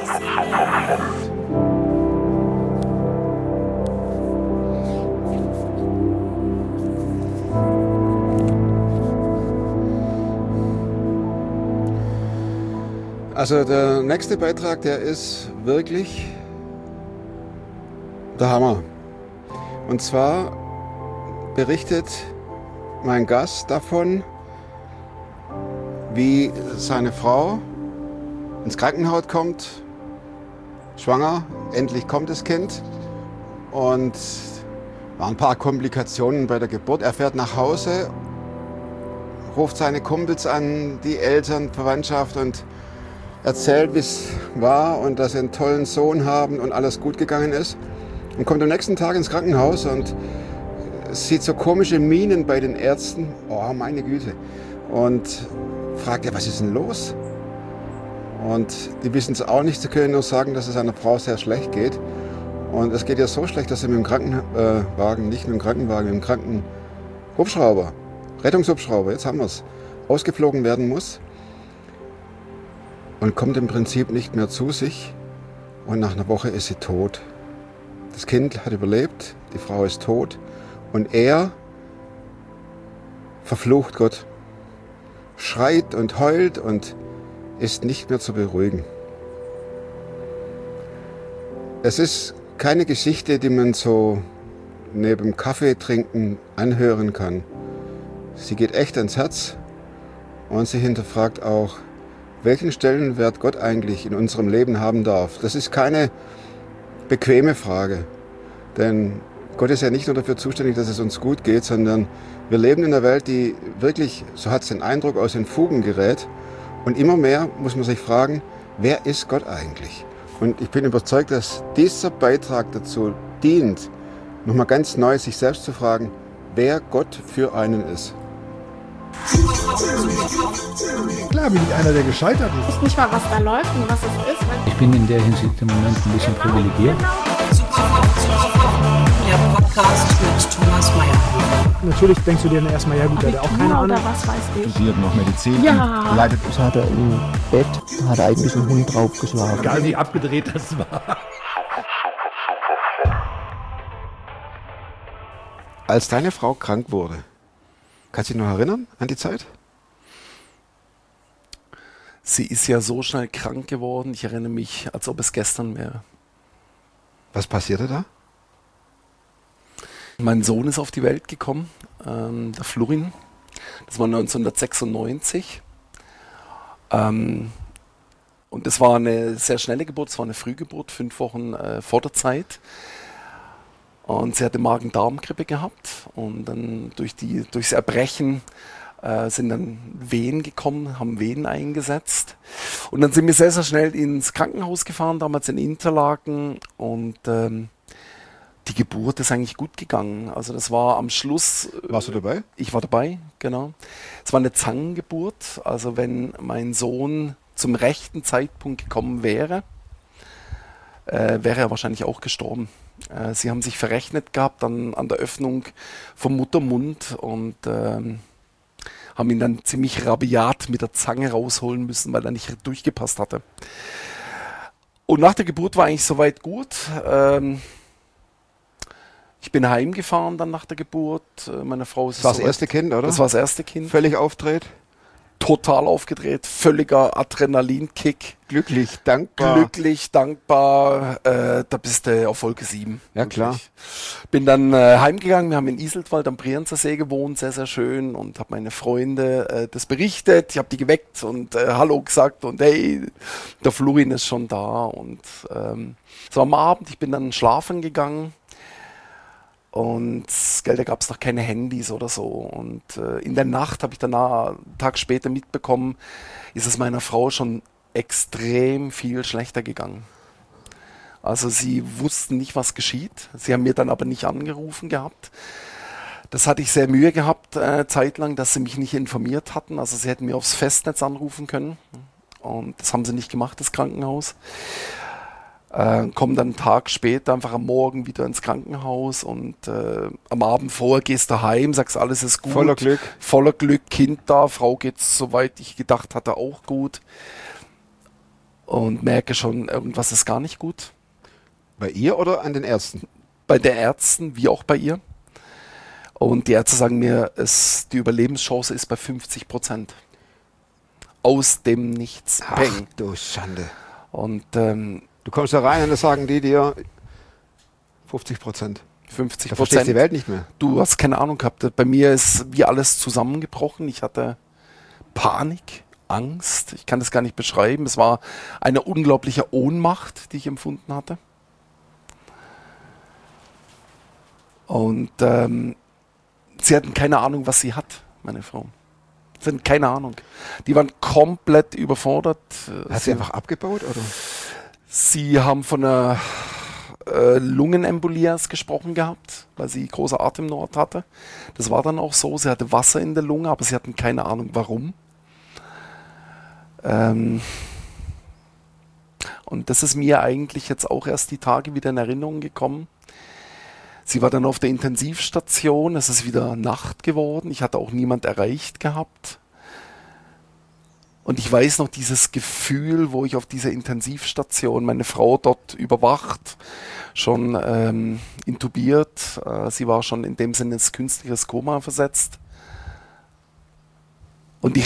Also der nächste Beitrag, der ist wirklich der Hammer. Und zwar berichtet mein Gast davon, wie seine Frau ins Krankenhaus kommt, schwanger, endlich kommt das Kind und waren ein paar Komplikationen bei der Geburt. Er fährt nach Hause, ruft seine Kumpels an, die Eltern, Verwandtschaft und erzählt, wie es war und dass sie einen tollen Sohn haben und alles gut gegangen ist. Und kommt am nächsten Tag ins Krankenhaus und sieht so komische Mienen bei den Ärzten. Oh, meine Güte. Und fragt, ja, was ist denn los? Und die wissen es auch nicht, sie können nur sagen, dass es einer Frau sehr schlecht geht. Und es geht ihr so schlecht, dass sie mit dem Krankenwagen, nicht mit dem Krankenwagen, mit dem Krankenhubschrauber, Rettungshubschrauber, jetzt haben wir es, ausgeflogen werden muss. Und kommt im Prinzip nicht mehr zu sich. Und nach einer Woche ist sie tot. Das Kind hat überlebt, die Frau ist tot. Und er verflucht Gott, schreit und heult und ist nicht mehr zu beruhigen. Es ist keine Geschichte, die man so neben Kaffee trinken anhören kann. Sie geht echt ans Herz und sie hinterfragt auch, welchen Stellenwert Gott eigentlich in unserem Leben haben darf. Das ist keine bequeme Frage, denn Gott ist ja nicht nur dafür zuständig, dass es uns gut geht, sondern wir leben in einer Welt, die wirklich, so hat es den Eindruck, aus den Fugen gerät. Und immer mehr muss man sich fragen, wer ist Gott eigentlich? Und ich bin überzeugt, dass dieser Beitrag dazu dient, nochmal ganz neu sich selbst zu fragen, wer Gott für einen ist. Klar bin ich einer, der gescheitert ist. Ich weiß nicht mal, was da läuft und was es ist. Ich bin in der Hinsicht im Moment ein bisschen privilegiert. Der Podcast mit Thomas Mayer. Natürlich denkst du dir dann erstmal, ja gut, der hat auch keine Ahnung. Oder was weiß ich. Studiert noch Medizin. Ja. Leidet. Das hat er im Bett, hat er eigentlich einen Hund draufgeschlagen. Egal wie abgedreht das war. Als deine Frau krank wurde, kannst du dich noch erinnern an die Zeit? Sie ist ja so schnell krank geworden, ich erinnere mich, als ob es gestern wäre. Was passierte da? Mein Sohn ist auf die Welt gekommen, der Florin. Das war 1996. Und es war eine sehr schnelle Geburt, es war eine Frühgeburt, 5 Wochen vor der Zeit. Und sie hatte Magen-Darm-Grippe gehabt und dann durchs Erbrechen sind dann Wehen gekommen, haben Wehen eingesetzt. Und dann sind wir sehr, sehr schnell ins Krankenhaus gefahren, damals in Interlaken. Und die Geburt ist eigentlich gut gegangen. Also das war am Schluss... Warst du dabei? Ich war dabei, genau. Es war eine Zangengeburt. Also wenn mein Sohn zum rechten Zeitpunkt gekommen wäre, wäre er wahrscheinlich auch gestorben. Sie haben sich verrechnet gehabt an der Öffnung vom Muttermund und haben ihn dann ziemlich rabiat mit der Zange rausholen müssen, weil er nicht durchgepasst hatte. Und nach der Geburt war eigentlich soweit gut. Ich bin heimgefahren dann nach der Geburt. Meine Frau ist das war das erste Kind, oder? Das war das erste Kind. Völlig aufgedreht? Total aufgedreht, völliger Adrenalinkick. Glücklich, dankbar. Glücklich, dankbar, da bist du auf Wolke 7. Ja, wirklich. klar. Bin dann heimgegangen, wir haben in Iseltwald am Brienzer See gewohnt, sehr, sehr schön und habe meine Freunde das berichtet, ich habe die geweckt und Hallo gesagt und hey, der Florin ist schon da und so am Abend, ich bin dann schlafen gegangen. Und da gab es noch keine Handys oder so. Und in der Nacht habe ich dann einen Tag später mitbekommen, ist es meiner Frau schon extrem viel schlechter gegangen. Also sie wussten nicht, was geschieht. Sie haben mir dann aber nicht angerufen gehabt. Das hatte ich sehr Mühe gehabt, zeitlang, dass sie mich nicht informiert hatten. Also sie hätten mir aufs Festnetz anrufen können. Und das haben sie nicht gemacht, das Krankenhaus. Komm dann einen Tag später einfach am Morgen wieder ins Krankenhaus und am Abend vorher gehst du heim, sagst, alles ist gut. Voller Glück. Voller Glück, Kind da, Frau geht's, soweit ich gedacht hatte, auch gut. und merke schon, irgendwas ist gar nicht gut. Bei ihr oder an den Ärzten? Bei den Ärzten wie auch bei ihr. Und die Ärzte sagen mir, die Überlebenschance ist bei 50%. Aus dem Nichts. Ach Peng. du Schande. Und Du kommst da rein und dann sagen die dir 50%. 50%. Da verstehst du die Welt nicht mehr. Du hast keine Ahnung gehabt. Bei mir ist wie alles zusammengebrochen. Ich hatte Panik, Angst. Ich kann das gar nicht beschreiben. Es war eine unglaubliche Ohnmacht, die ich empfunden hatte. Und sie hatten keine Ahnung, was sie hat, meine Frau. Sie hatten keine Ahnung. Die waren komplett überfordert. Hat sie einfach abgebaut, oder? Sie haben von einer Lungenembolie gesprochen gehabt, weil sie große Atemnot hatte. Das war dann auch so. Sie hatte Wasser in der Lunge, aber sie hatten keine Ahnung, warum. Und das ist mir eigentlich jetzt auch erst die Tage wieder in Erinnerung gekommen. Sie war dann auf der Intensivstation, es ist wieder Nacht geworden, ich hatte auch niemand erreicht gehabt. Und ich weiß noch dieses Gefühl, wo ich auf dieser Intensivstation, meine Frau dort überwacht, schon intubiert, sie war schon in dem Sinne ins künstliches Koma versetzt. Und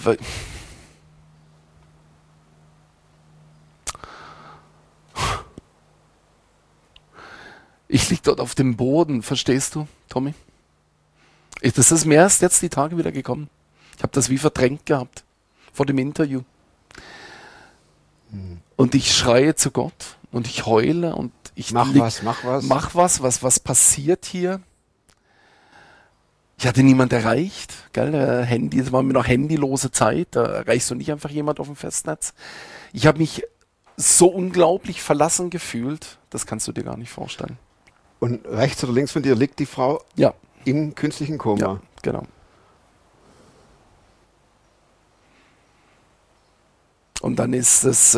ich lieg dort auf dem Boden, verstehst du, Tommy? Das ist mir erst jetzt die Tage wieder gekommen. Ich habe das wie verdrängt gehabt vor dem Interview. Und ich schreie zu Gott und ich heule und ich Mach was. Was passiert hier? Ich hatte niemand erreicht, gell? Handy, es war mir noch handylose Zeit, da erreichst du nicht einfach jemand auf dem Festnetz. Ich habe mich so unglaublich verlassen gefühlt, das kannst du dir gar nicht vorstellen. Und rechts oder links von dir liegt die Frau Ja. im künstlichen Koma. Ja, genau. Und dann ist es,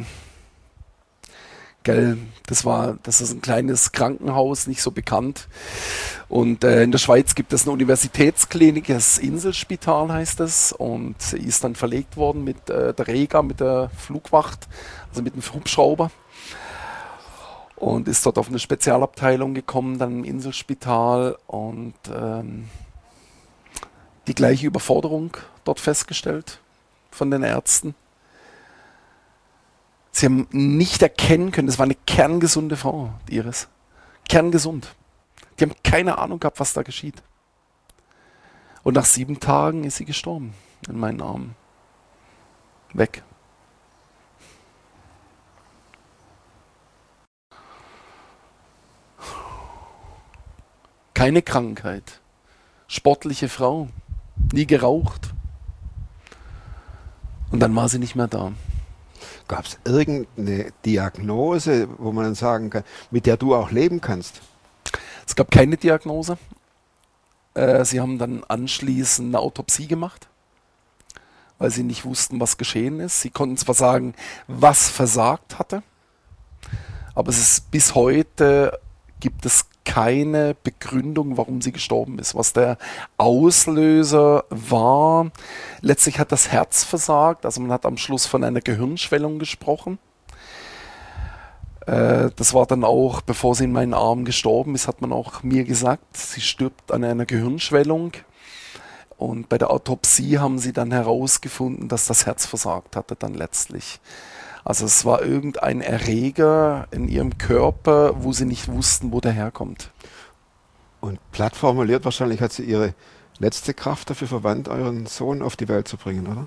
das ist ein kleines Krankenhaus, nicht so bekannt. Und in der Schweiz gibt es eine Universitätsklinik, das Inselspital heißt es. Und sie ist dann verlegt worden mit der Rega, mit der Flugwacht, also mit dem Hubschrauber. Und ist dort auf eine Spezialabteilung gekommen, dann im Inselspital und die gleiche Überforderung dort festgestellt von den Ärzten. Sie haben nicht erkennen können, das war eine kerngesunde Frau, die Iris. Kerngesund. Die haben keine Ahnung gehabt, was da geschieht. Und nach 7 Tagen ist sie gestorben in meinen Armen. Weg. Keine Krankheit. Sportliche Frau. Nie geraucht. Und dann war sie nicht mehr da. Gab es irgendeine Diagnose, wo man dann sagen kann, mit der du auch leben kannst? Es gab keine Diagnose. Sie haben dann anschließend eine Autopsie gemacht, weil sie nicht wussten, was geschehen ist. Sie konnten zwar sagen, was versagt hatte, aber es ist bis heute gibt es keine Begründung, warum sie gestorben ist. Was der Auslöser war, letztlich hat das Herz versagt, also man hat am Schluss von einer Gehirnschwellung gesprochen. Das war dann auch, bevor sie in meinen Armen gestorben ist, hat man auch mir gesagt, sie stirbt an einer Gehirnschwellung. Und bei der Autopsie haben sie dann herausgefunden, dass das Herz versagt hatte dann letztlich. Also es war irgendein Erreger in ihrem Körper, wo sie nicht wussten, wo der herkommt. Und platt formuliert, wahrscheinlich hat sie ihre letzte Kraft dafür verwandt, euren Sohn auf die Welt zu bringen, oder?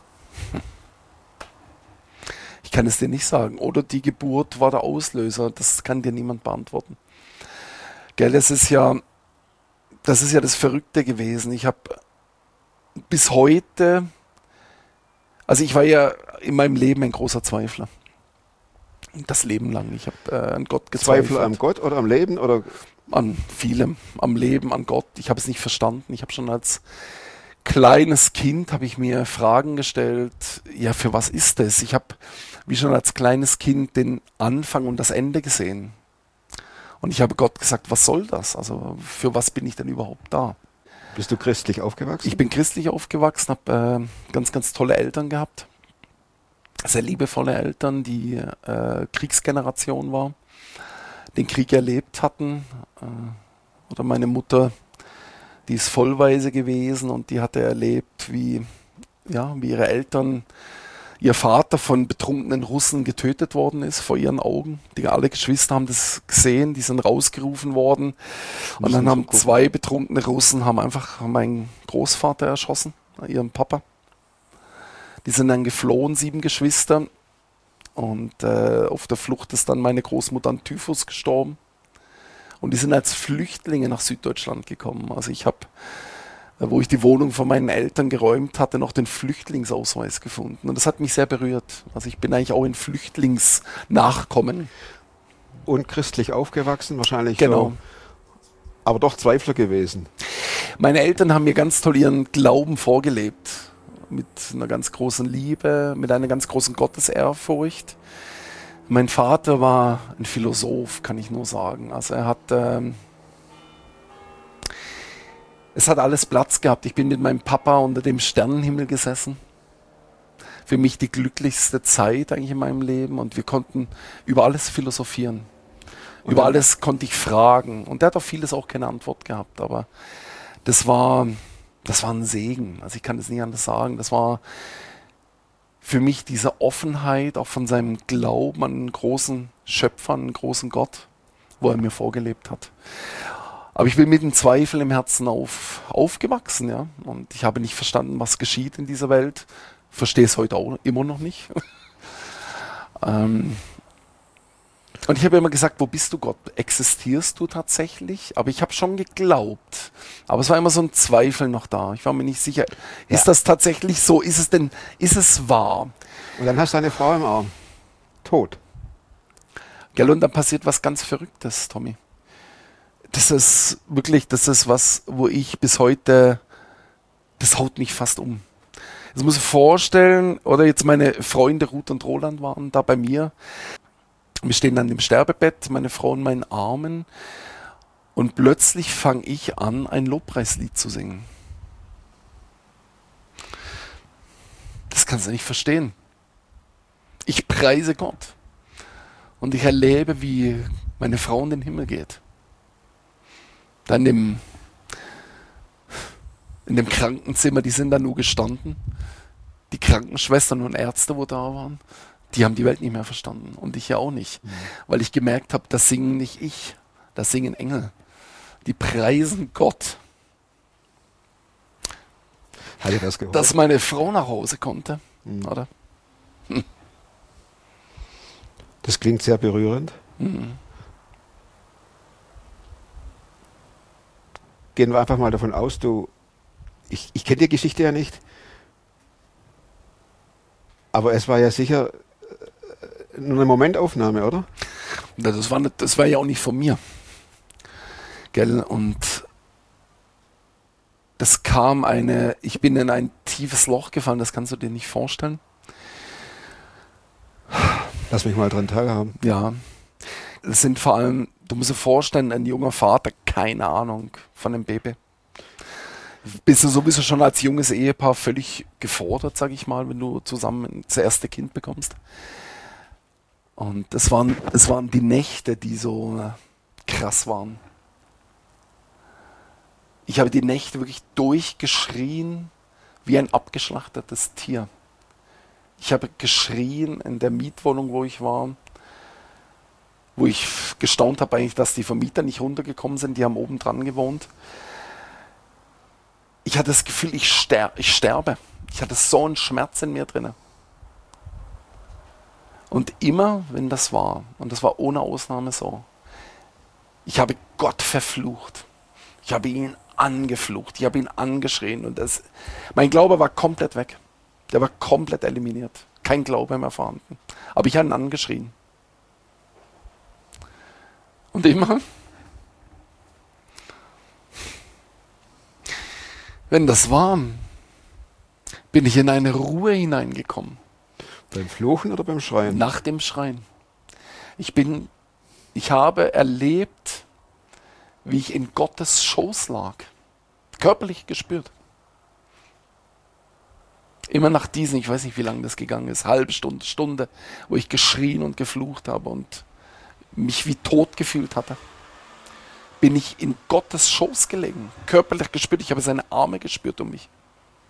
Ich kann es dir nicht sagen. Oder die Geburt war der Auslöser. Das kann dir niemand beantworten. Gell, das ist ja das Verrückte gewesen. Ich habe bis heute, also ich war ja in meinem Leben ein großer Zweifler. Das Leben lang. Ich habe an Gott gezweifelt. Zweifel am Gott oder am Leben? Oder? An vielem. Am Leben, an Gott. Ich habe es nicht verstanden. Ich habe schon als kleines Kind habe ich mir Fragen gestellt, ja, für was ist das? Ich habe, wie schon als kleines Kind, den Anfang und das Ende gesehen. Und ich habe Gott gesagt, was soll das? Also für was bin ich denn überhaupt da? Bist du christlich aufgewachsen? Ich bin christlich aufgewachsen, habe ganz, ganz tolle Eltern gehabt. sehr liebevolle Eltern, die Kriegsgeneration war, den Krieg erlebt hatten. Oder meine Mutter, die ist vollweise gewesen und die hatte erlebt, wie ihre Eltern, ihr Vater von betrunkenen Russen getötet worden ist vor ihren Augen. Alle Geschwister haben das gesehen, die sind rausgerufen worden. Und dann haben 2 betrunkene Russen haben meinen Großvater erschossen, ihren Papa. Die sind dann geflohen, 7 Geschwister. Und auf der Flucht ist dann meine Großmutter an Typhus gestorben. Und die sind als Flüchtlinge nach Süddeutschland gekommen. Also ich habe, wo ich die Wohnung von meinen Eltern geräumt hatte, noch den Flüchtlingsausweis gefunden. Und das hat mich sehr berührt. Also ich bin eigentlich auch ein Flüchtlingsnachkommen. Und christlich aufgewachsen, wahrscheinlich. Genau. So, aber doch Zweifler gewesen. Meine Eltern haben mir ganz toll ihren Glauben vorgelebt. Mit einer ganz großen Liebe, mit einer ganz großen Gottesehrfurcht. Mein Vater war ein Philosoph, kann ich nur sagen. Also es hat alles Platz gehabt. Ich bin mit meinem Papa unter dem Sternenhimmel gesessen. Für mich die glücklichste Zeit eigentlich in meinem Leben. Und wir konnten über alles philosophieren. Über alles konnte ich fragen. Und der hat auf vieles auch keine Antwort gehabt. Aber das war ein Segen. Also ich kann es nicht anders sagen. Das war für mich diese Offenheit, auch von seinem Glauben an einen großen Schöpfer, einen großen Gott, wo er mir vorgelebt hat. Aber ich bin mit dem Zweifel im Herzen aufgewachsen, ja. Und ich habe nicht verstanden, was geschieht in dieser Welt. Verstehe es heute auch immer noch nicht. Und ich habe immer gesagt, wo bist du, Gott? Existierst du tatsächlich? Aber ich habe schon geglaubt. Aber es war immer so ein Zweifel noch da. Ich war mir nicht sicher, ist das tatsächlich so? Ist es wahr? Und dann hast du eine Frau im Arm. Tot. Gell, und dann passiert was ganz Verrücktes, Tommy. Das ist was, wo ich bis heute, das haut mich fast um. Das muss ich vorstellen, oder jetzt meine Freunde Ruth und Roland waren da bei mir. Wir stehen an dem Sterbebett, meine Frau in meinen Armen, und plötzlich fange ich an, ein Lobpreislied zu singen. Das kannst du nicht verstehen. Ich preise Gott und ich erlebe, wie meine Frau in den Himmel geht. Dann in dem Krankenzimmer, die sind da nur gestanden. Die Krankenschwestern und Ärzte, wo da waren, die haben die Welt nicht mehr verstanden. Und ich ja auch nicht. Weil ich gemerkt habe, das singen nicht ich, das singen Engel. Die preisen Gott. Hat dir das geholfen? Dass meine Frau nach Hause konnte. Oder? Das klingt sehr berührend. Gehen wir einfach mal davon aus, ich kenne die Geschichte ja nicht, aber es war ja sicher nur eine Momentaufnahme, oder? Das war ja auch nicht von mir. Gell? Und das kam ich bin in ein tiefes Loch gefallen, das kannst du dir nicht vorstellen. Lass mich mal dran teilhaben. Ja. Es sind vor allem, du musst dir vorstellen, ein junger Vater, keine Ahnung von dem Baby. Bist du sowieso schon als junges Ehepaar völlig gefordert, sag ich mal, wenn du zusammen das erste Kind bekommst. Und es waren die Nächte, die so krass waren. Ich habe die Nächte wirklich durchgeschrien wie ein abgeschlachtetes Tier. Ich habe geschrien in der Mietwohnung, wo ich war, wo ich gestaunt habe eigentlich, dass die Vermieter nicht runtergekommen sind, die haben oben dran gewohnt. Ich hatte das Gefühl, ich sterbe. Ich hatte so einen Schmerz in mir drin. Und immer, wenn das war, und das war ohne Ausnahme so, ich habe Gott verflucht. Ich habe ihn angeflucht. Ich habe ihn angeschrien. Und mein Glaube war komplett weg. Der war komplett eliminiert. Kein Glaube mehr vorhanden. Aber ich habe ihn angeschrien. Und immer, wenn das war, bin ich in eine Ruhe hineingekommen. Beim Fluchen oder beim Schreien? Nach dem Schreien. Ich habe erlebt, wie ich in Gottes Schoß lag. Körperlich gespürt. Immer nach diesen, ich weiß nicht, wie lange das gegangen ist, halbe Stunde, Stunde, wo ich geschrien und geflucht habe und mich wie tot gefühlt hatte, bin ich in Gottes Schoß gelegen, körperlich gespürt, ich habe seine Arme gespürt um mich.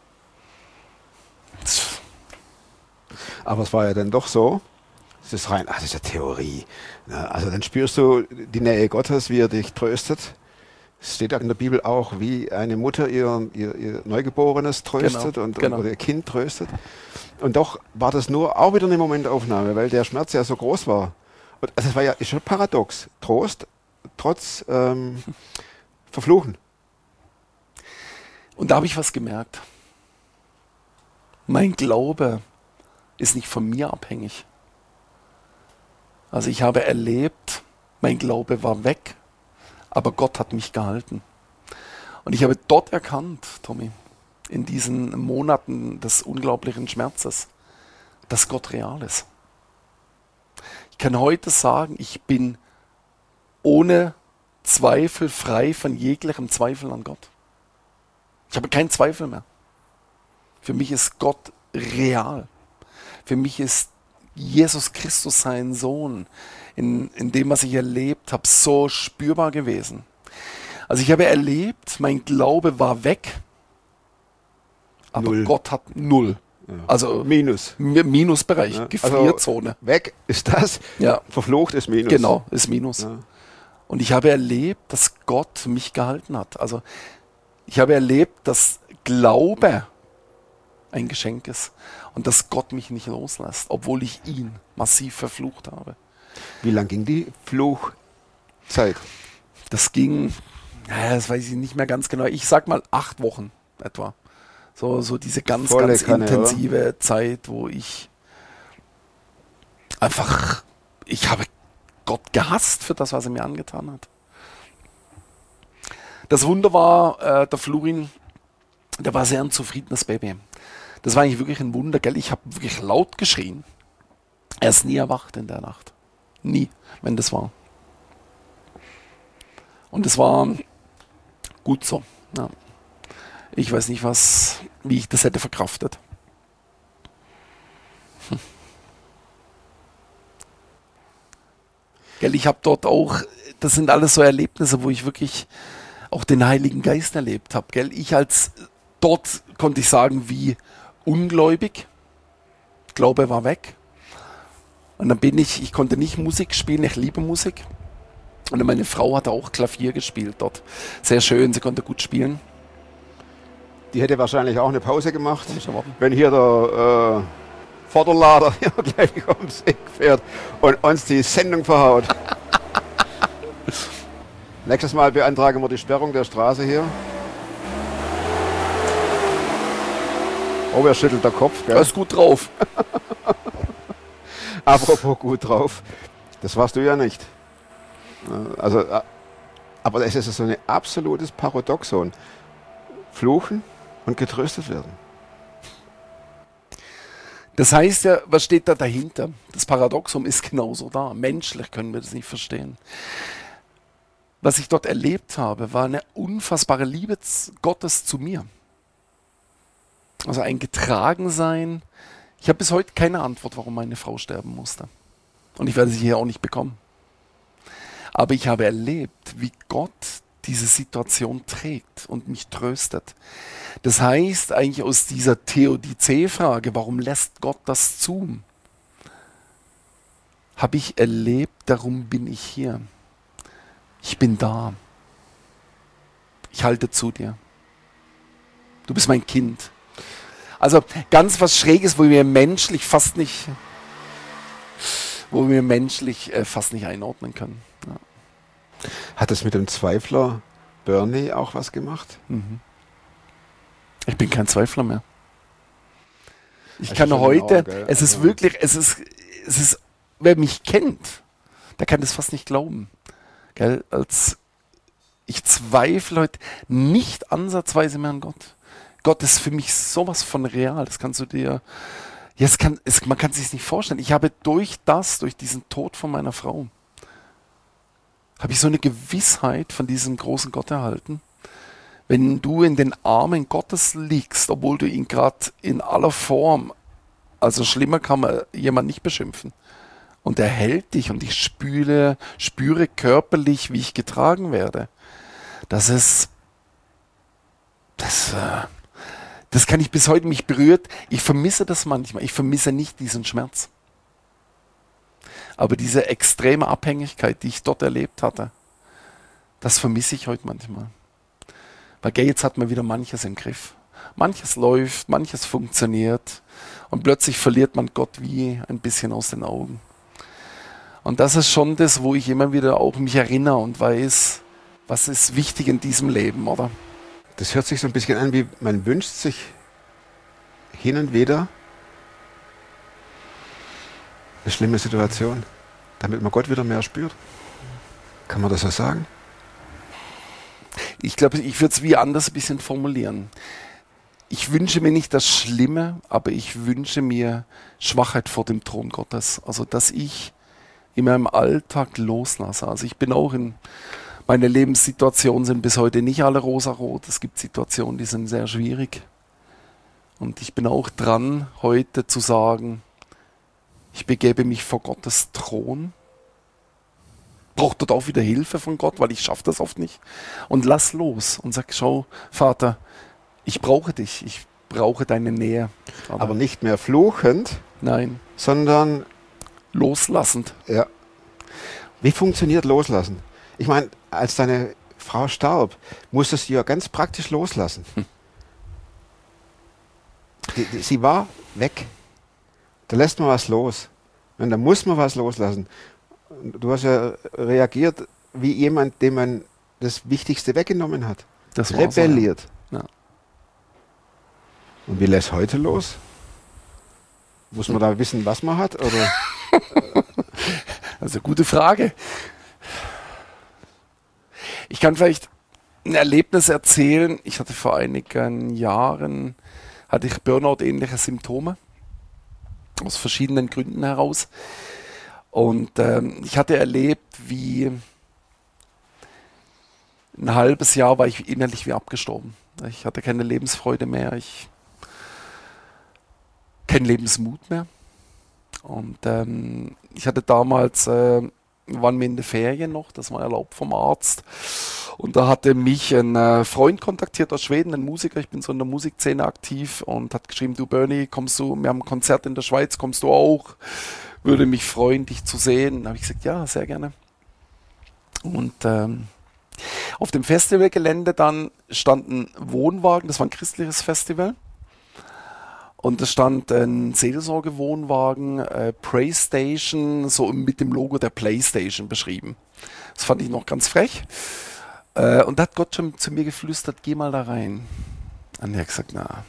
Aber es war ja dann doch so, das ist rein, das ist ja Theorie. Ne? Also dann spürst du die Nähe Gottes, wie er dich tröstet. Es steht ja in der Bibel auch, wie eine Mutter ihr Neugeborenes tröstet und oder ihr Kind tröstet. Und doch war das nur auch wieder eine Momentaufnahme, weil der Schmerz ja so groß war. Und also es war ja ist schon paradox. Trost trotz Verfluchen. Und da habe ich was gemerkt. Mein Glaube ist nicht von mir abhängig. Also ich habe erlebt, mein Glaube war weg, aber Gott hat mich gehalten. Und ich habe dort erkannt, Tommy, in diesen Monaten des unglaublichen Schmerzes, dass Gott real ist. Ich kann heute sagen, ich bin ohne Zweifel frei von jeglichem Zweifel an Gott. Ich habe keinen Zweifel mehr. Für mich ist Gott real. Für mich ist Jesus Christus, sein Sohn, in dem, was ich erlebt habe, so spürbar gewesen. Also ich habe erlebt, mein Glaube war weg, aber Null. Gott hat null. Ja. Also Ja. Minusbereich, Also Gefrierzone. weg ist das, Ja. verflucht ist Minus. Genau, ist Minus. Ja. Und ich habe erlebt, dass Gott mich gehalten hat. Also ich habe erlebt, dass Glaube ein Geschenk ist und dass Gott mich nicht loslässt, obwohl ich ihn massiv verflucht habe. Wie lang ging die Fluchzeit? Das ging, das weiß ich nicht mehr ganz genau, ich sag mal 8 Wochen etwa. So diese ganz Volle Kanne, intensive Zeit, wo ich einfach, ich habe Gott gehasst für das, was er mir angetan hat. Das Wunder war, der Florin, der war sehr ein zufriedenes Baby. Das war eigentlich wirklich ein Wunder, gell? Ich habe wirklich laut geschrien. Er ist nie erwacht in der Nacht. Nie, wenn das war. Und es war gut so. Ja. Ich weiß nicht, wie ich das hätte verkraftet. Gell, ich habe dort auch, das sind alles so Erlebnisse, wo ich wirklich auch den Heiligen Geist erlebt habe. Gell? Dort konnte ich sagen, wie ungläubig. Glaube war weg. Und dann ich konnte nicht Musik spielen, ich liebe Musik. Und meine Frau hat auch Klavier gespielt dort. Sehr schön, sie konnte gut spielen. Die hätte wahrscheinlich auch eine Pause gemacht, wenn hier der Vorderlader hier gleich ums Eck fährt und uns die Sendung verhaut. Nächstes Mal beantragen wir die Sperrung der Straße hier. Oh, wer schüttelt der Kopf, gell? Er ist gut drauf. Apropos gut drauf, das warst du ja nicht. Also, aber es ist so ein absolutes Paradoxon. Fluchen und getröstet werden. Das heißt ja, was steht da dahinter? Das Paradoxum ist genauso da. Menschlich können wir das nicht verstehen. Was ich dort erlebt habe, war eine unfassbare Liebe Gottes zu mir. Also ein Getragensein. Ich habe bis heute keine Antwort, warum meine Frau sterben musste. Und ich werde sie hier auch nicht bekommen. Aber ich habe erlebt, wie Gott diese Situation trägt und mich tröstet. Das heißt eigentlich aus dieser Theodizee-Frage, warum lässt Gott das zu? Habe ich erlebt, darum bin ich hier. Ich bin da. Ich halte zu dir. Du bist mein Kind. Also ganz was Schräges, wo wir menschlich fast nicht einordnen können. Ja. Hat es mit dem Zweifler Bernie auch was gemacht? Mhm. Ich bin kein Zweifler mehr. Ich Das kann ist heute, genau, es ist wirklich, es ist, wer mich kennt, der kann das fast nicht glauben. Gell? Ich zweifle heute nicht ansatzweise mehr an Gott. Gott ist für mich sowas von real, das kannst du dir, man kann es sich nicht vorstellen. Ich habe durch diesen Tod von meiner Frau, habe ich so eine Gewissheit von diesem großen Gott erhalten, Wenn du in den Armen Gottes liegst, obwohl du ihn gerade in aller Form, also schlimmer kann man jemand nicht beschimpfen. Und er hält dich und ich spüre körperlich, wie ich getragen werde. Das kann ich bis heute, mich berührt. Ich vermisse das manchmal. Ich vermisse nicht diesen Schmerz. Aber diese extreme Abhängigkeit, die ich dort erlebt hatte, das vermisse ich heute manchmal. Weil jetzt hat man wieder manches im Griff. Manches läuft, manches funktioniert und plötzlich verliert man Gott wie ein bisschen aus den Augen. Und das ist schon das, wo ich immer wieder auch mich erinnere und weiß, was ist wichtig in diesem Leben, oder? Das hört sich so ein bisschen an, wie man wünscht sich hin und wieder eine schlimme Situation, damit man Gott wieder mehr spürt. Kann man das so sagen? Ich glaube, ich würde es wie anders ein bisschen formulieren. Ich wünsche mir nicht das Schlimme, aber ich wünsche mir Schwachheit vor dem Thron Gottes. Also, dass ich in meinem Alltag loslasse. Also ich bin auch meine Lebenssituationen sind bis heute nicht alle rosarot. Es gibt Situationen, die sind sehr schwierig. Und ich bin auch dran, heute zu sagen, ich begebe mich vor Gottes Thron. Brauche dort auch wieder Hilfe von Gott, weil ich schaffe das oft nicht. Und lass los und sag, schau, Vater, ich brauche dich. Ich brauche deine Nähe. Aber nicht mehr fluchend, nein, sondern loslassend. ja. Wie funktioniert Loslassen? Ich meine, als deine Frau starb, musstest du ja ganz praktisch loslassen. Sie war weg. Da lässt man was los. Und da muss man was loslassen. Und du hast ja reagiert wie jemand, dem man das Wichtigste weggenommen hat. Das war rebelliert. so, ja. Und wie lässt heute los? Muss man da wissen, was man hat? Oder? Also gute Frage. Ich kann vielleicht ein Erlebnis erzählen. Ich hatte vor einigen Jahren, hatte ich Burnout-ähnliche Symptome. Aus verschiedenen Gründen heraus. Und ich hatte erlebt, wie ein halbes Jahr war ich innerlich wie abgestorben. Ich hatte keine Lebensfreude mehr. Keinen Lebensmut mehr. Und ich hatte damals, waren wir in den Ferien noch, das war erlaubt vom Arzt. Und da hatte mich ein Freund kontaktiert aus Schweden, ein Musiker, ich bin so in der Musikszene aktiv und hat geschrieben, du Bernie, kommst du, wir haben ein Konzert in der Schweiz, kommst du auch? Würde mich freuen, dich zu sehen. Da habe ich gesagt, ja, sehr gerne. Und auf dem Festivalgelände dann stand ein Wohnwagen, das war ein christliches Festival. Und es stand ein Seelsorgewohnwagen, PlayStation, so mit dem Logo der PlayStation beschrieben. Das fand ich noch ganz frech. Und da hat Gott schon zu mir geflüstert, geh mal da rein. Und er hat gesagt, na,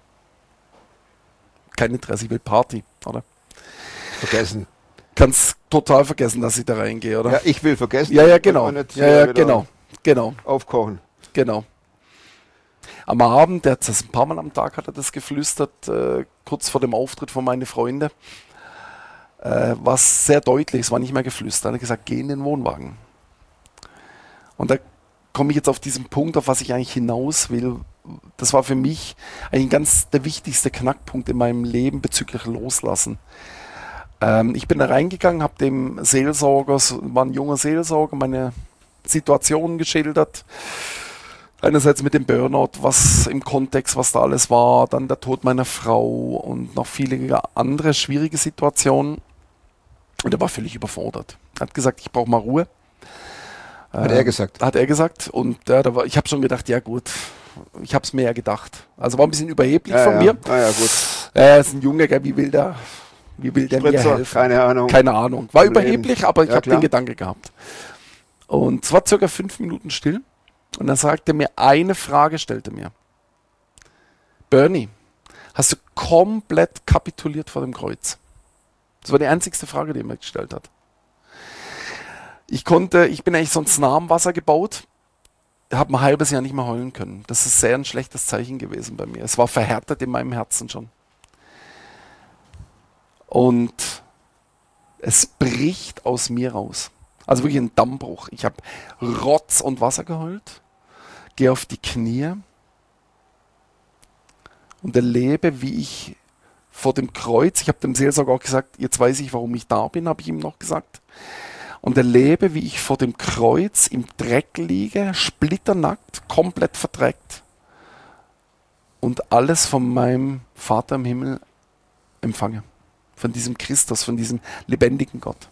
kein Interesse, ich will Party, oder? Vergessen. Kannst total vergessen, dass ich da reingehe, oder? Ja, ich will vergessen. Ja, genau. Und nicht Ja, wieder genau. aufkochen. Genau. Am Abend, der hat das ein paar Mal am Tag, hat er das geflüstert, kurz vor dem Auftritt von meinen Freunden. War es sehr deutlich, es war nicht mehr geflüstert. Er hat gesagt, geh in den Wohnwagen. Und da komme ich jetzt auf diesen Punkt, auf was ich eigentlich hinaus will. Das war für mich eigentlich der wichtigste Knackpunkt in meinem Leben bezüglich Loslassen. Ich bin da reingegangen, habe dem Seelsorger, war ein junger Seelsorger, meine Situation geschildert. Einerseits mit dem Burnout, was im Kontext, was da alles war, dann der Tod meiner Frau und noch viele andere schwierige Situationen. Und er war völlig überfordert. Er hat gesagt, ich brauche mal Ruhe. Hat er gesagt? Hat er gesagt. Und ich habe schon gedacht, ja gut, ich habe es mir ja gedacht. Also war ein bisschen überheblich von mir. Ah ja, gut. Er ist ein Junge, wie will der mir helfen? Keine Ahnung. Keine Ahnung. War Problem. überheblich, aber ich Ja, habe klar. den Gedanke gehabt. Und es war circa 5 Minuten still. Und dann sagte mir, eine Frage stellte mir. Bernie, hast du komplett kapituliert vor dem Kreuz? Das war die einzigste Frage, die er mir gestellt hat. Ich bin eigentlich sonst nah am Wasser gebaut, habe ein halbes Jahr nicht mehr heulen können. Das ist sehr ein schlechtes Zeichen gewesen bei mir. Es war verhärtet in meinem Herzen schon. Und es bricht aus mir raus. Also wirklich ein Dammbruch. Ich habe Rotz und Wasser geheult. gehe auf die Knie und erlebe, wie ich vor dem Kreuz, ich habe dem Seelsorger auch gesagt, jetzt weiß ich, warum ich da bin, habe ich ihm noch gesagt, und erlebe, wie ich vor dem Kreuz im Dreck liege, splitternackt, komplett verdreckt und alles von meinem Vater im Himmel empfange. Von diesem Christus, von diesem lebendigen Gott.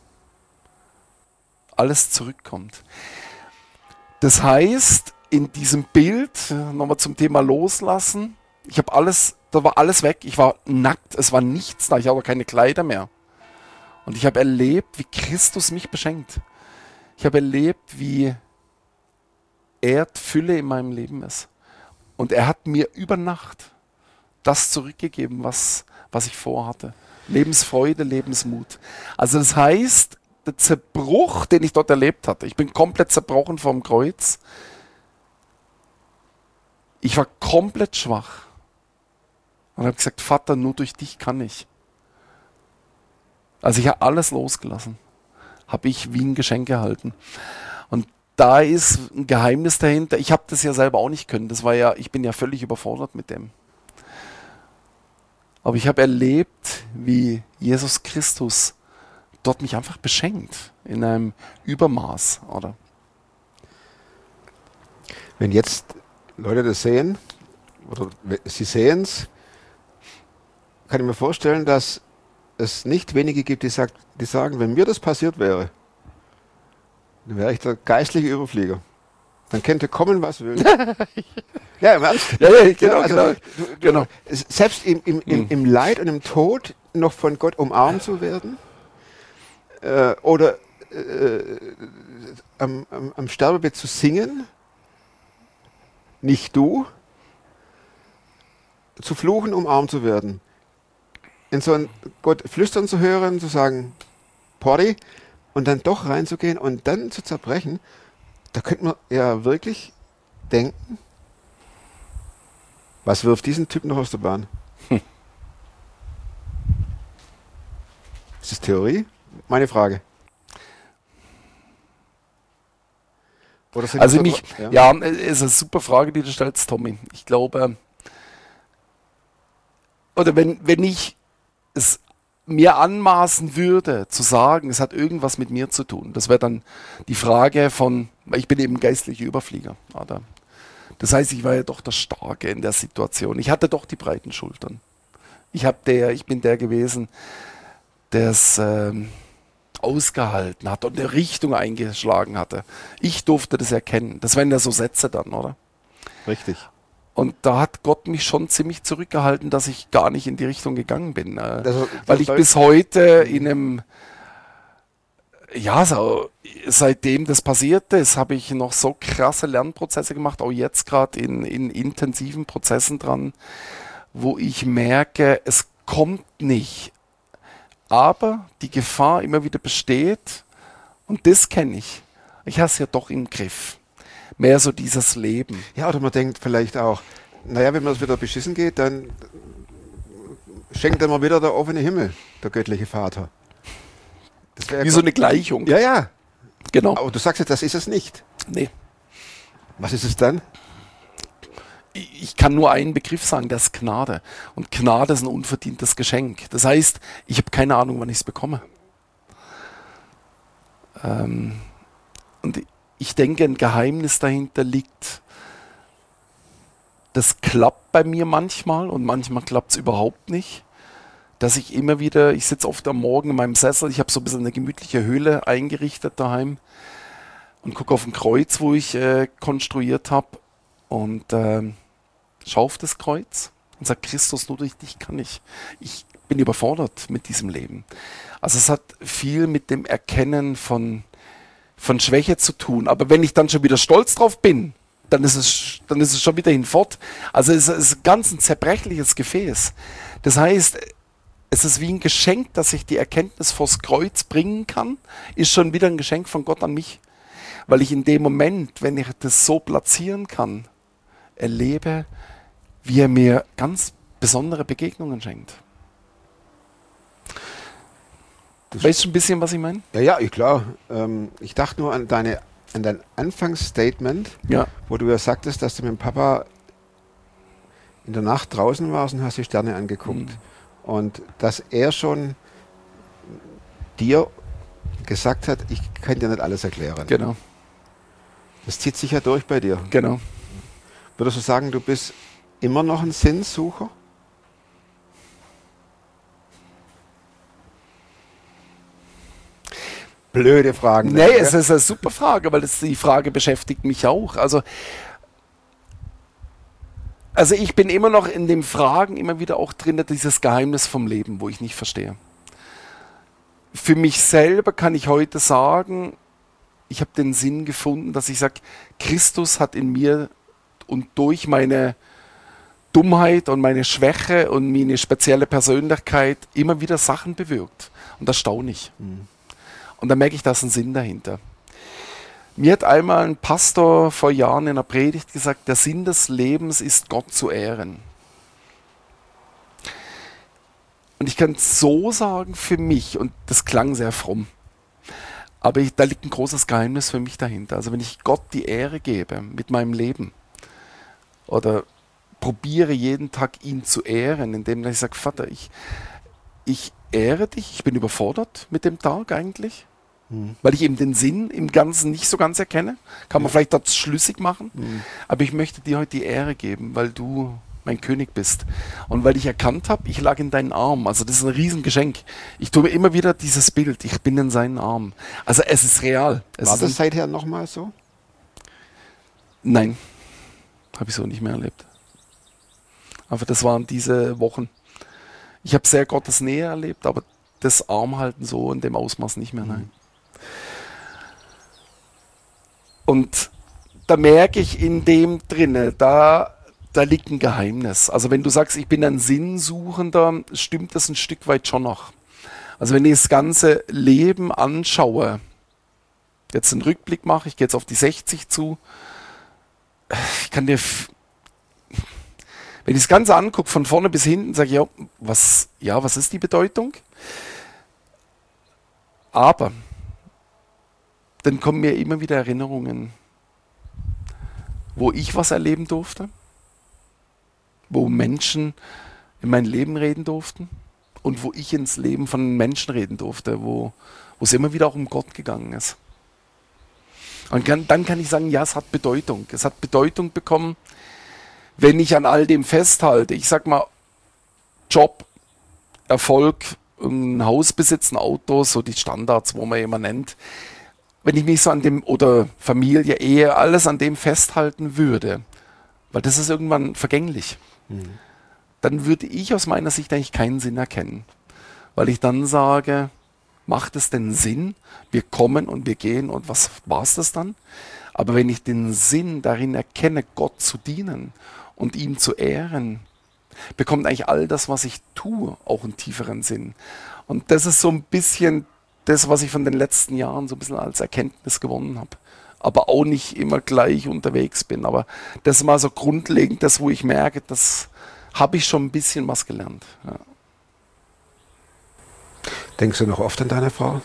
Alles zurückkommt. Das heißt, in diesem Bild, nochmal zum Thema Loslassen, ich habe alles, da war alles weg, ich war nackt, es war nichts da, ich habe keine Kleider mehr. Und ich habe erlebt, wie Christus mich beschenkt. Ich habe erlebt, wie Erdfülle in meinem Leben ist. Und er hat mir über Nacht das zurückgegeben, was ich vorhatte. Lebensfreude, Lebensmut. Also das heißt, der Zerbruch, den ich dort erlebt hatte, ich bin komplett zerbrochen vom Kreuz. Ich war komplett schwach. Und habe gesagt, Vater, nur durch dich kann ich. Also ich habe alles losgelassen. Habe ich wie ein Geschenk erhalten. Und da ist ein Geheimnis dahinter. Ich habe das ja selber auch nicht können. Ich bin ja völlig überfordert mit dem. Aber ich habe erlebt, wie Jesus Christus dort mich einfach beschenkt. In einem Übermaß, oder? Wenn jetzt Leute das sehen, oder sie sehen es, kann ich mir vorstellen, dass es nicht wenige gibt, die sagen, wenn mir das passiert wäre, dann wäre ich der geistliche Überflieger. Dann könnte kommen, was will. Ja, im Ernst. Ja, genau, also, genau. Selbst im Leid und im Tod noch von Gott umarmt zu werden, oder am Sterbebett zu singen, nicht du, zu fluchen, umarmt zu werden. In so ein Gott flüstern zu hören, zu sagen, Porri, und dann doch reinzugehen und dann zu zerbrechen, da könnte man ja wirklich denken, was wirft diesen Typ noch aus der Bahn? Ist das Theorie? Meine Frage. Oder sind Also das ist eine super Frage, die du stellst, Tommy. Ich glaube, oder wenn ich es mir anmaßen würde, zu sagen, es hat irgendwas mit mir zu tun, das wäre dann die Frage von, ich bin eben geistlicher Überflieger, oder? Das heißt, ich war ja doch der Starke in der Situation. Ich hatte doch die breiten Schultern. Ich bin der gewesen, der es ausgehalten hat und eine Richtung eingeschlagen hatte. Ich durfte das erkennen. Das wären ja so Sätze dann, oder? Richtig. Und da hat Gott mich schon ziemlich zurückgehalten, dass ich gar nicht in die Richtung gegangen bin. Weil ich bis heute in einem, seitdem das passiert ist, habe ich noch so krasse Lernprozesse gemacht, auch jetzt gerade in intensiven Prozessen dran, wo ich merke, es kommt nicht. Aber die Gefahr immer wieder besteht, und das kenne ich. Ich habe es ja doch im Griff. Mehr so dieses Leben. Ja, oder man denkt vielleicht auch, naja, wenn mir das wieder beschissen geht, dann schenkt er mir wieder der offene Himmel, der göttliche Vater. Das Wie so eine Gleichung. Ja, ja. Genau. Aber du sagst jetzt, das ist es nicht. Nee. Was ist es dann? Ich kann nur einen Begriff sagen, das ist Gnade. Und Gnade ist ein unverdientes Geschenk. Das heißt, ich habe keine Ahnung, wann ich es bekomme. Und ich denke, ein Geheimnis dahinter liegt, das klappt bei mir manchmal und manchmal klappt es überhaupt nicht. Dass ich immer wieder, ich sitze oft am Morgen in meinem Sessel, ich habe so ein bisschen eine gemütliche Höhle eingerichtet daheim und gucke auf ein Kreuz, wo ich konstruiert habe und schaue auf das Kreuz und sage, Christus, nur durch dich kann ich. Ich bin überfordert mit diesem Leben. Also es hat viel mit dem Erkennen von Schwäche zu tun. Aber wenn ich dann schon wieder stolz drauf bin, dann ist es schon wieder hinfort. Also es ist ganz ein zerbrechliches Gefäß. Das heißt, es ist wie ein Geschenk, dass ich die Erkenntnis vors Kreuz bringen kann, ist schon wieder ein Geschenk von Gott an mich. Weil ich in dem Moment, wenn ich das so platzieren kann, erlebe, wie er mir ganz besondere Begegnungen schenkt. Weißt du ein bisschen, was ich meine? Ja, klar. Ich dachte nur an deine an dein Anfangsstatement, Ja. wo du ja sagtest, dass du mit dem Papa in der Nacht draußen warst und hast die Sterne angeguckt. Und dass er schon dir gesagt hat, ich kann dir nicht alles erklären. Genau, Das zieht sich ja durch bei dir. genau. Würdest du sagen, du bist immer noch ein Sinnsucher? Blöde Fragen. Nee, es ist eine super Frage, weil die Frage beschäftigt mich auch. Also ich bin immer noch in den Fragen immer wieder auch drin, dieses Geheimnis vom Leben, wo ich nicht verstehe. Für mich selber kann ich heute sagen, ich habe den Sinn gefunden, dass ich sage, Christus hat in mir und durch meine Dummheit und meine Schwäche und meine spezielle Persönlichkeit immer wieder Sachen bewirkt. Und das staune ich. Und da merke ich, da ist ein Sinn dahinter. Mir hat einmal ein Pastor vor Jahren in einer Predigt gesagt, der Sinn des Lebens ist, Gott zu ehren. Und ich kann es so sagen für mich, und das klang sehr fromm, aber da liegt ein großes Geheimnis für mich dahinter. Also wenn ich Gott die Ehre gebe mit meinem Leben oder probiere jeden Tag ihn zu ehren, indem ich sage, Vater, ich ehre dich, ich bin überfordert mit dem Tag eigentlich, weil ich eben den Sinn im Ganzen nicht so ganz erkenne. Kann man vielleicht das schlüssig machen, aber ich möchte dir heute die Ehre geben, weil du mein König bist. Und weil ich erkannt habe, ich lag in deinen Armen. Also das ist ein Riesengeschenk. Ich tue mir immer wieder dieses Bild, ich bin in seinen Armen. Also es ist real. War das seither nochmal so? Nein, habe ich so nicht mehr erlebt. Aber das waren diese Wochen. Ich habe sehr Gottes Nähe erlebt, aber das Armhalten so in dem Ausmaß nicht mehr, nein. Und da merke ich in dem drinne, da liegt ein Geheimnis. Also wenn du sagst, ich bin ein Sinnsuchender, stimmt das ein Stück weit schon noch. Also wenn ich das ganze Leben anschaue, jetzt einen Rückblick mache, ich gehe jetzt auf die 60 zu, ich kann dir, wenn ich das Ganze angucke, von vorne bis hinten, sage ich, was ist die Bedeutung? Aber dann kommen mir immer wieder Erinnerungen, wo ich was erleben durfte, wo Menschen in mein Leben reden durften und wo ich ins Leben von Menschen reden durfte, wo es immer wieder auch um Gott gegangen ist. Und dann kann ich sagen, ja, es hat Bedeutung. Es hat Bedeutung bekommen, wenn ich an all dem festhalte. Ich sag mal, Job, Erfolg, ein Haus besitzen, Autos, so die Standards, wo man immer nennt. Wenn ich mich so an dem, oder Familie, Ehe, alles an dem festhalten würde, weil das ist irgendwann vergänglich, dann würde ich aus meiner Sicht eigentlich keinen Sinn erkennen. Weil ich dann sage, macht es denn Sinn? Wir kommen und wir gehen und was war es das dann? Aber wenn ich den Sinn darin erkenne, Gott zu dienen und ihm zu ehren, bekommt eigentlich all das, was ich tue, auch einen tieferen Sinn. Und das ist so ein bisschen das, was ich von den letzten Jahren so ein bisschen als Erkenntnis gewonnen habe. Aber auch nicht immer gleich unterwegs bin. Aber das ist mal so grundlegend, das, wo ich merke, das habe ich schon ein bisschen was gelernt. Ja. Denkst du noch oft an deine Frau?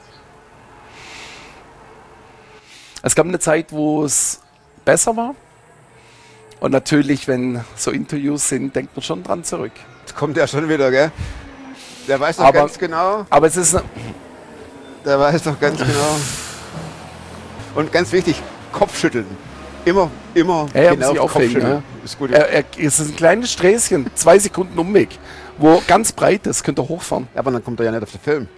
Es gab eine Zeit, wo es besser war. Und natürlich, wenn so Interviews sind, denkt man schon dran zurück. Jetzt kommt er schon wieder, gell? Der weiß doch Aber- ganz genau. Aber es ist, Der weiß doch ganz genau. Und ganz wichtig, Kopfschütteln. Immer ja, genau muss ich aufregen. Kopfschütteln. Ja. Ist gut. Es ist ein kleines Sträßchen, 2 Sekunden Umweg, wo ganz breit ist, könnt ihr hochfahren. Aber dann kommt er ja nicht auf den Film.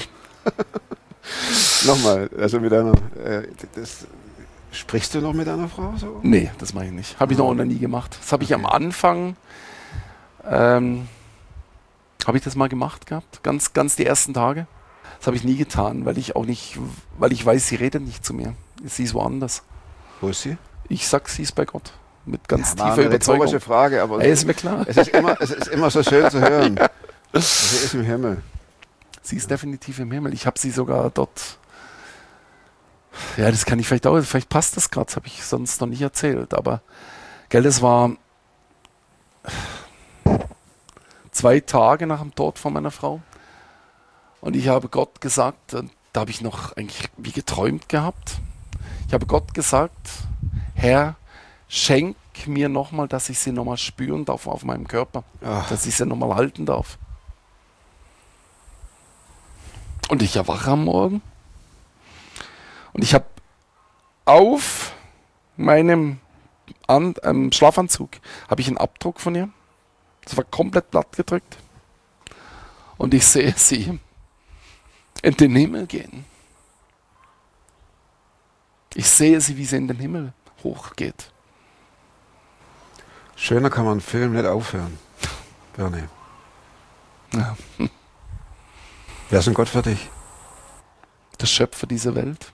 Nochmal, also mit einer. Sprichst du noch mit deiner Frau so? Nee, das mache ich nicht. Habe ich noch nie gemacht. Das habe ich am Anfang, habe ich das mal gemacht gehabt, ganz die ersten Tage. Das habe ich nie getan, weil ich weiß, sie redet nicht zu mir. Sie ist woanders. Wo ist sie? Ich sag, sie ist bei Gott. Mit ganz War tiefer eine Überzeugung. rhetorische Frage, aber Ey, ist mir klar. es ist immer so schön zu hören. Sie ist im Himmel. Sie ist definitiv im Himmel. Ich habe sie sogar dort. Ja, das kann ich vielleicht passt das gerade, das habe ich sonst noch nicht erzählt. Aber, gell, das war 2 Tage nach dem Tod von meiner Frau. Und ich habe Gott gesagt, und da habe ich noch eigentlich wie geträumt gehabt. Ich habe Gott gesagt, Herr, schenk mir nochmal, dass ich sie nochmal spüren darf auf meinem Körper, dass ich sie nochmal halten darf. Und ich erwache am Morgen und ich habe auf meinem Schlafanzug habe ich einen Abdruck von ihr. Das war komplett platt gedrückt. Und ich sehe sie in den Himmel gehen. Ich sehe sie, wie sie in den Himmel hochgeht. Schöner kann man einen Film nicht aufhören, Bernie. Ja. Wer ist denn Gott für dich? Der Schöpfer dieser Welt.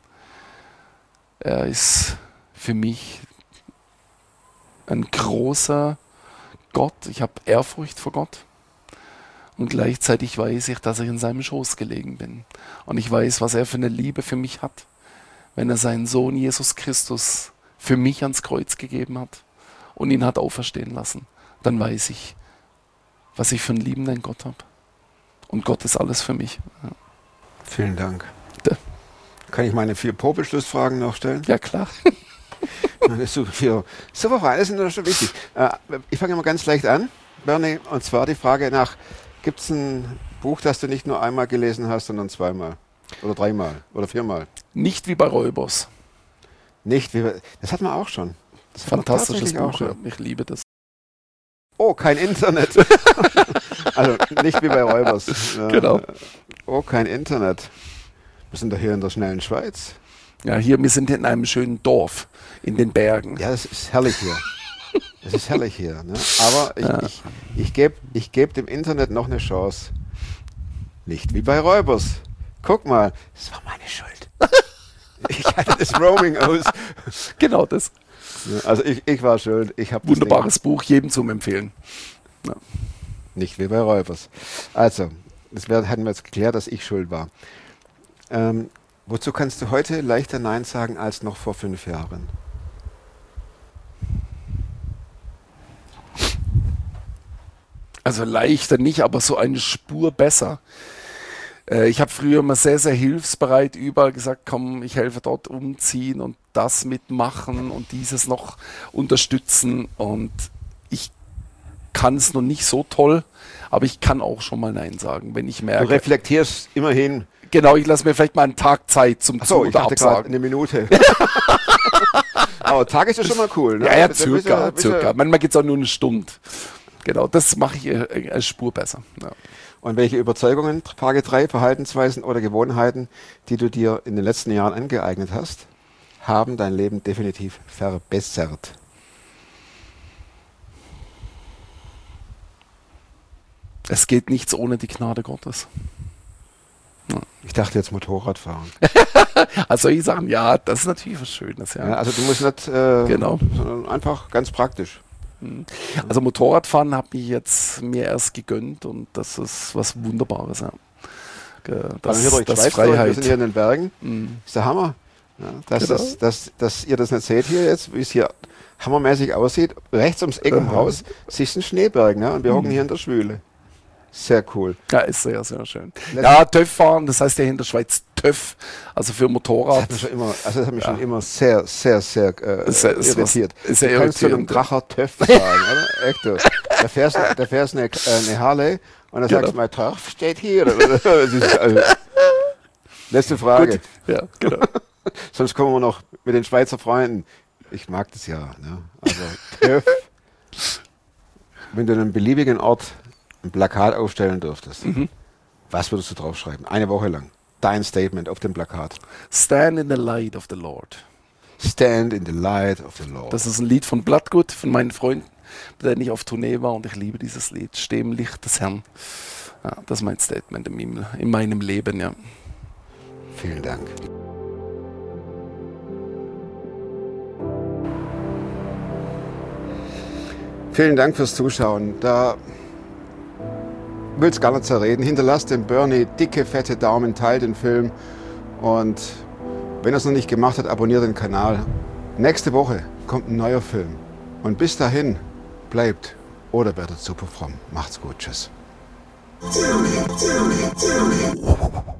Er ist für mich ein großer Gott. Ich habe Ehrfurcht vor Gott. Und gleichzeitig weiß ich, dass ich in seinem Schoß gelegen bin. Und ich weiß, was er für eine Liebe für mich hat, wenn er seinen Sohn Jesus Christus für mich ans Kreuz gegeben hat und ihn hat auferstehen lassen. Dann weiß ich, was ich für einen liebenden Gott habe. Und Gott ist alles für mich. Ja. Vielen Dank. Bitte. Kann ich meine 4 Popelschlussfragen noch stellen? Ja, klar. Das ist super Fragen, das ist schon wichtig. Ich fange mal ganz leicht an, Bernie, und zwar die Frage nach, gibt es ein Buch, das du nicht nur einmal gelesen hast, sondern 2-mal oder 3-mal oder 4-mal? Nicht wie bei Räubers. Nicht wie bei, das hat man auch schon. Das hat man Fantastisches tatsächlich auch Buch, schon. ja. Ich liebe das. Oh, kein Internet. Also nicht wie bei Räubers. Genau. Oh, kein Internet. Wir sind doch hier in der schnellen Schweiz. Ja, wir sind in einem schönen Dorf in den Bergen. Ja, das ist herrlich hier. Das ist herrlich hier. Ne? Aber ich geb dem Internet noch eine Chance. Nicht wie bei Räubers. Guck mal, das war meine Schuld. Ich hatte das Roaming aus. Genau das. Ja, also ich war schuld. Ich hab Wunderbares Buch, jedem zum Empfehlen. Ja. Nicht wie bei Räubers. Also, hatten wir jetzt geklärt, dass ich schuld war. Wozu kannst du heute leichter Nein sagen als noch vor 5 Jahren? Also leichter nicht, aber so eine Spur besser. Ich habe früher immer sehr, sehr hilfsbereit überall gesagt, komm, ich helfe dort umziehen und das mitmachen und dieses noch unterstützen. Und ich kann es noch nicht so toll, aber ich kann auch schon mal Nein sagen, wenn ich merke. Du reflektierst immerhin. Genau, ich lasse mir vielleicht mal einen Tag Zeit zum Zu- Ich oder dachte gerade Absagen. eine Minute. Aber Tag ist ja schon mal cool. Ne? Ja, Da circa. bist du- Manchmal geht es auch nur eine Stunde. Genau, das mache ich als Spur besser. Ja. Und welche Überzeugungen, Frage 3, Verhaltensweisen oder Gewohnheiten, die du dir in den letzten Jahren angeeignet hast, haben dein Leben definitiv verbessert? Es geht nichts ohne die Gnade Gottes. Ich dachte jetzt Motorradfahren. Also ich sagen, ja, das ist natürlich was Schönes. Ja. Ja, also du musst nicht, Genau. sondern einfach ganz praktisch. Also Motorradfahren habe ich jetzt mir erst gegönnt und das ist was Wunderbares. Ja. Das, hier durch die das Schweiz durch, wir Freiheit. sind hier in den Bergen. Ist der Hammer. Ja, Genau. dass ihr das nicht seht hier jetzt, wie es hier hammermäßig aussieht. Rechts ums Eck im Haus siehst du einen Schneeberg, ne? Und wir hocken hier in der Schwüle. Sehr cool. Ja, ist sehr, sehr schön. Ja, TÜV fahren, das heißt ja in der Schweiz TÜV, also für Das Motorrad. hat mich schon immer sehr, sehr, sehr irritiert. Ist sehr Du kannst zu einem irritierend. Dracher TÜV fahren, oder? Echt, du. Da fährst eine Harley und dann sagst du mal, TÜV steht hier. Das ist, letzte Frage. Gut. Ja, genau. Sonst kommen wir noch mit den Schweizer Freunden. Ich mag das ja. Ne? Also TÜV. Wenn du an einem beliebigen Ort ein Plakat aufstellen dürftest, was würdest du draufschreiben? Eine Woche lang. Dein Statement auf dem Plakat. Stand in the light of the Lord. Stand in the light of the Lord. Das ist ein Lied von Blattgut, von meinen Freunden, mit denen ich auf Tournee war und ich liebe dieses Lied. Steh im Licht des Herrn. Ja, das ist mein Statement in meinem Leben, ja. Vielen Dank. Vielen Dank fürs Zuschauen. Da will es gar nicht zerreden. Hinterlasst dem Bernie dicke, fette Daumen, teilt den Film und wenn er es noch nicht gemacht hat, abonniert den Kanal. Nächste Woche kommt ein neuer Film. Und bis dahin, bleibt oder werdet super fromm. Macht's gut. Tschüss.